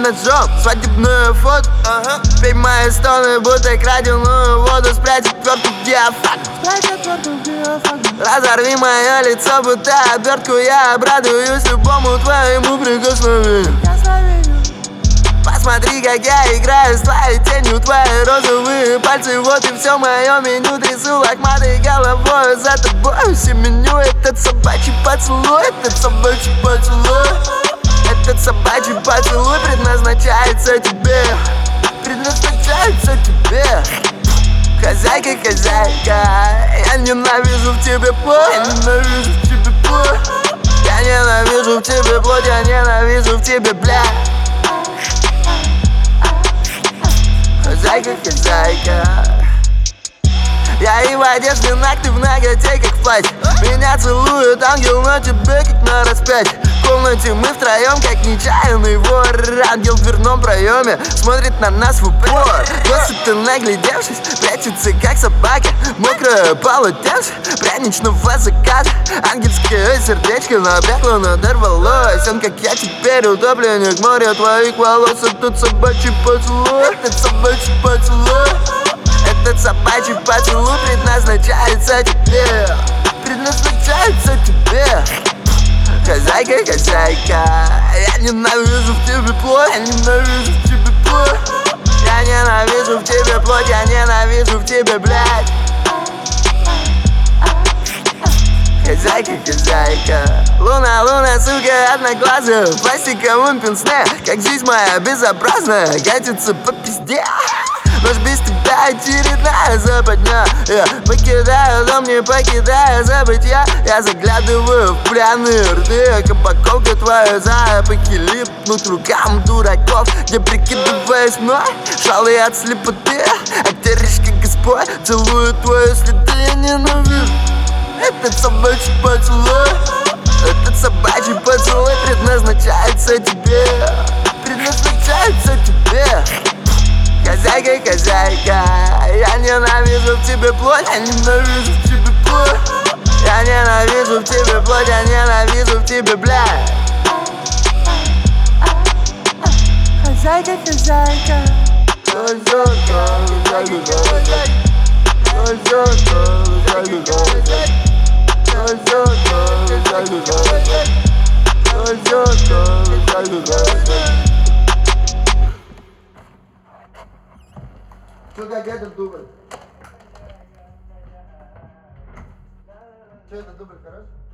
ножом, свадебную фото. Пей мои стоны, будто краденую воду. Спрячь отвертку в диафрагму. Разорви мое лицо, будто обертку. Я обрадуюсь любому твоему прикосновению. Посмотри, как я играю с твоей тенью. Твои розовые пальцы, вот и все мое меню. Трясу лохматой головой, за тобой семеню. Этот собачий поцелуй, этот собачий поцелуй. Этот собачий поцелуй предназначается тебе. Предназначается тебе. Хозяйка, хозяйка, я ненавижу в тебе плоть. Я ненавижу в тебе плоть. Я ненавижу в тебе плоть. Я ненавижу в тебе, бля. Хозяйка, хозяйка. Я и в одежде ногти в ноготе, как в платье. Меня целует ангел, но тебе как на распятие. В комнате мы втроем, как нечаянный вор. Ангел в дверном проеме смотрит на нас в упор. Досыта наглядевшись, прячется как собака. Мокрое полотенце пряничного заката. Ангельское сердечко набегло, надорвалось. Он, как я, теперь утопленник моря твоих волос. Этот собачий поцелуй, этот собачий поцелуй. Этот собачий поцелуй предназначается тебе. Предназначается тебе. Хозяйка, хозяйка, я ненавижу в тебе плоть. Я ненавижу в тебе плоть. Я ненавижу в тебе плоть. Я ненавижу в тебе, блядь. Хозяйка, хозяйка. Луна, луна, сука, одноглазая. В пластиковом пенсне, как жизнь моя безобразная, катится по пизде. Ночь без тебя очередная западня. Я покидаю дом, не покидая забытья. Я заглядываю в пряные рты. Кабаковка твоя, запахи липнут рукам дураков. Я прикидываюсь мной, шалый от слепоты. Оттеришь, как Господь, целую твои следы. Я ненавижу этот собачий поцелуй. Этот собачий поцелуй предназначается тебе. Предназначается тебе. Хозяйка, хозяйка, я ненавижу в тебе плоть. Я ненавижу в тебе плоть. Я ненавижу в тебе плоть. Я ненавижу в тебе, блядь. Хозяйка, хозяйка. Хозяйка, хозяйка, хозяйка. Хозяйка, хозяйка, хозяйка. Хозяйка, хозяйка, хозяйка. Хозяйка, хозяйка, хозяйка. Что как этот дубль? Что это дубль хороший?